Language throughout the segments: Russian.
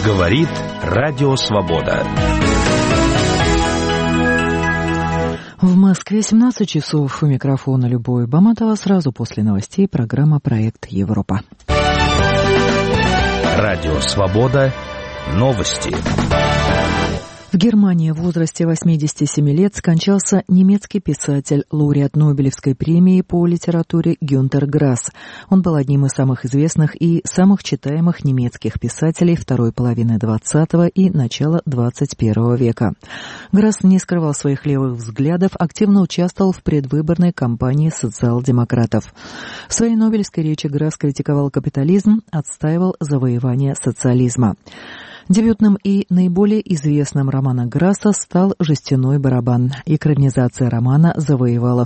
Говорит Радио Свобода. В Москве 17 часов. У микрофона Любовь Баматова. Сразу после новостей программа «Проект Европа». Радио Свобода. Новости. В Германии в возрасте 87 лет скончался немецкий писатель, лауреат Нобелевской премии по литературе Гюнтер Грасс. Он был одним из самых известных и самых читаемых немецких писателей второй половины XX и начала XXI века. Грасс не скрывал своих левых взглядов, активно участвовал в предвыборной кампании социал-демократов. В своей Нобелевской речи Грасс критиковал капитализм, отстаивал завоевание социализма. Дебютным и наиболее известным романом Грасса стал «Жестяной барабан». Экранизация романа завоевала в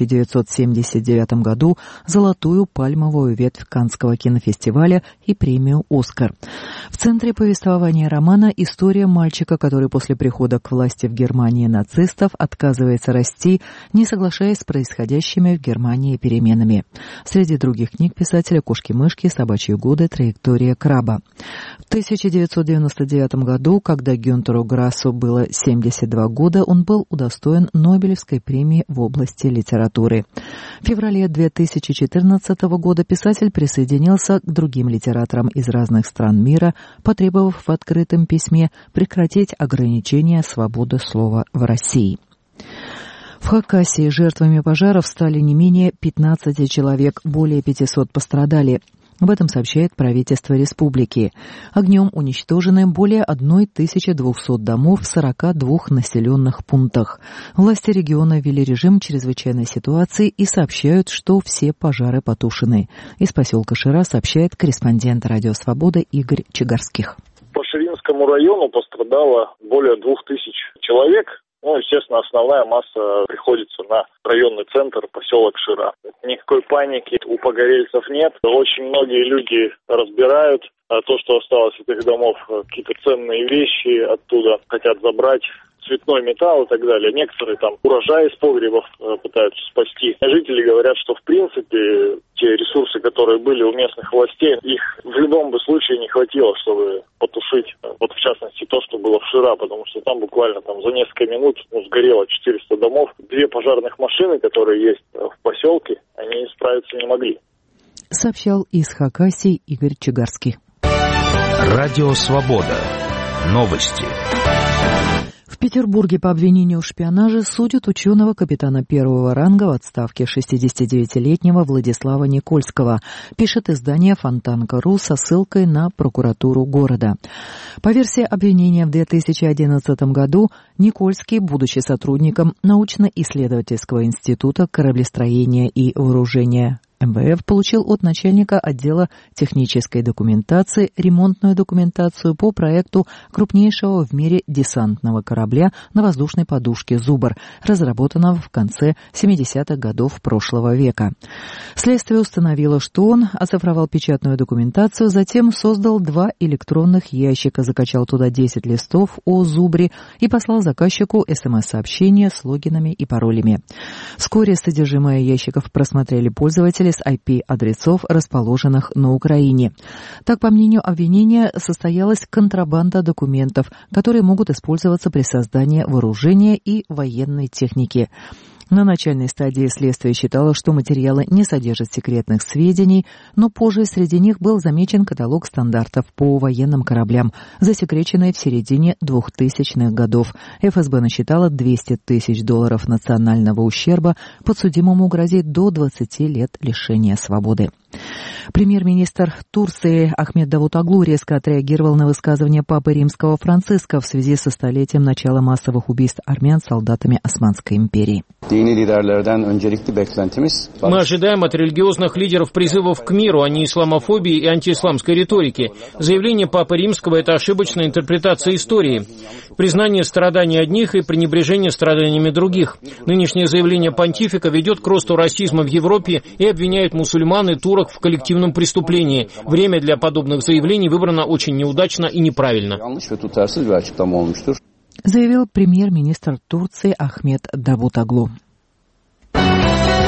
1979 году золотую пальмовую ветвь Каннского кинофестиваля и премию «Оскар». В центре повествования романа история мальчика, который после прихода к власти в Германии нацистов отказывается расти, не соглашаясь с происходящими в Германии переменами. Среди других книг писателя «Кошки-мышки», «Собачьи годы», «Траектория краба». В 1999 году, когда Гюнтеру Грассу было 72 года, он был удостоен Нобелевской премии в области литературы. В феврале 2014 года писатель присоединился к другим литераторам из разных стран мира, потребовав в открытом письме прекратить ограничения свободы слова в России. В Хакасии жертвами пожаров стали не менее 15 человек, более 500 пострадали. Об этом сообщает правительство республики. Огнем уничтожены более 1200 домов в 42 населенных пунктах. Власти региона ввели режим чрезвычайной ситуации и сообщают, что все пожары потушены. Из поселка Шира сообщает корреспондент Радио Свобода Игорь Чигарских. По Ширинскому району пострадало более 2000 человек. Естественно, основная масса приходится на районный центр, поселок Шира. Никакой паники у погорельцев нет. Очень многие люди разбирают то, что осталось от их домов, какие-то ценные вещи оттуда хотят забрать, цветной металл и так далее. Некоторые там урожай из погребов пытаются спасти. Жители говорят, что в принципе те ресурсы, которые были у местных властей, их в любом бы случае не хватило, чтобы потушить, вот в частности то, что было в Шира, потому что там буквально за несколько минут сгорело 400 домов. 2 пожарных машины, которые есть в поселке, они справиться не могли. Сообщал из Хакасии Игорь Чигарский. Радио Свобода. Новости. В Петербурге по обвинению в шпионаже судят ученого капитана первого ранга в отставке 69-летнего Владислава Никольского, пишет издание «Фонтанка.ру» со ссылкой на прокуратуру города. По версии обвинения, в 2011 году Никольский, будучи сотрудником научно-исследовательского института кораблестроения и вооружения МВФ, получил от начальника отдела технической документации ремонтную документацию по проекту крупнейшего в мире десантного корабля на воздушной подушке «Зубр», разработанного в конце 70-х годов прошлого века. Следствие установило, что он оцифровал печатную документацию, затем создал 2 электронных ящика, закачал туда 10 листов о «Зубре» и послал заказчику СМС-сообщения с логинами и паролями. Вскоре содержимое ящиков просмотрели пользователи с IP-адресов, расположенных на Украине. Так, по мнению обвинения, состоялась контрабанда документов, которые могут использоваться при создании вооружения и военной техники. На начальной стадии следствие считало, что материалы не содержат секретных сведений, но позже среди них был замечен каталог стандартов по военным кораблям, засекреченный в середине 2000-х годов. ФСБ насчитала $200 тысяч национального ущерба, подсудимому грозит до 20 лет лишения свободы. Премьер-министр Турции Ахмед Давутоглу резко отреагировал на высказывание Папы Римского Франциска в связи со столетием начала массовых убийств армян солдатами Османской империи. Мы ожидаем от религиозных лидеров призывов к миру, а не исламофобии и антиисламской риторики. Заявление Папы Римского – это ошибочная интерпретация истории. Признание страданий одних и пренебрежение страданиями других. Нынешнее заявление понтифика ведет к росту расизма в Европе и обвиняет мусульман и турок в коллективном преступлении. Время для подобных заявлений выбрано очень неудачно и неправильно. Заявил премьер-министр Турции Ахмед Давутоглу.